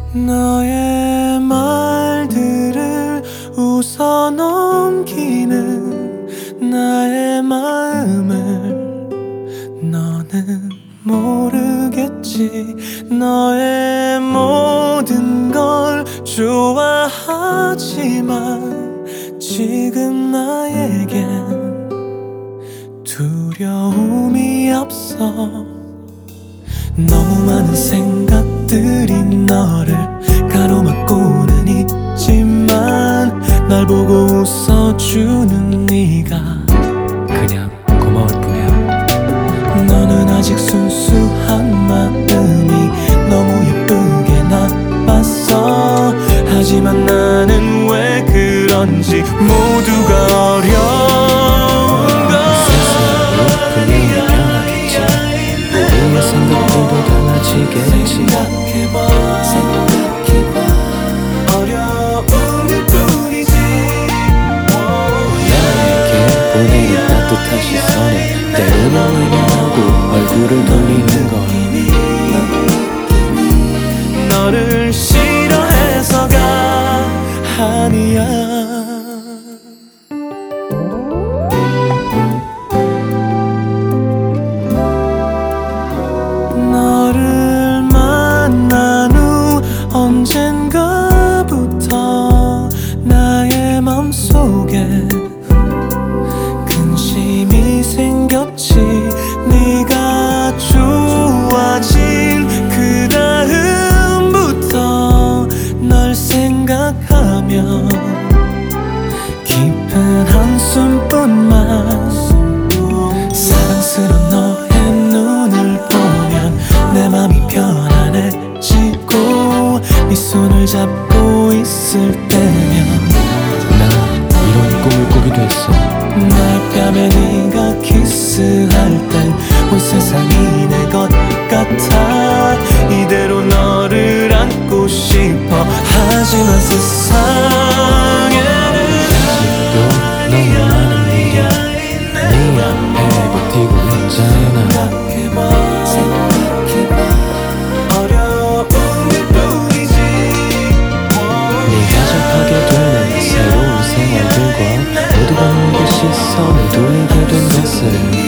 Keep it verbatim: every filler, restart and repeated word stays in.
너의 말들을 웃어 넘기는 나의 마음을 너는 모르겠지. 너의 모든 걸 좋아하지만 지금 나에겐 두려움이 없어. 너무 많은 생각들이 너를 가로막고는 있지만 날 보고 웃어주는 네가 그냥 고마울 뿐이야. 너는 아직 순수한 마음이 너무 예쁘게 나빴어. 하지만 나는 왜 그런지 모두가 어려운 걸. 세상으로 분명히 변하겠지. 우리의 생각들도 달라지겠지. 생각해봐, 생각해봐. 어려움일 뿐이지. 나에게 보내는 따뜻한 시선에 때로는 의아하고 얼굴을 돌리는 걸. 너를 싫어해서가 아니야. 너를 만난 후 언젠가부터 나의 맘속에 근심이 생겼지. 네가 좋아진 그 다음부터 널 생각하며 깊은 한숨뿐만. 사랑스러운 너의 눈을 보면 내 맘이 편안해지고 네 손을 잡고 있을 때면 나 이런 꿈을 꾸기도 했어. 날 뺨에 네가 키스할 땐 온 세상이 내 것 같아. 이대로 너를 안고 싶어. 하지만 세상에는 아직도 너무 많은 일이 네 앞에 버티고 있잖아. 생각해봐, 생각해봐. 어려움일 뿐이지. 네가 접하게 되는 새로운 생활들과 모두가 너에게 시선을 돌리게 된 것을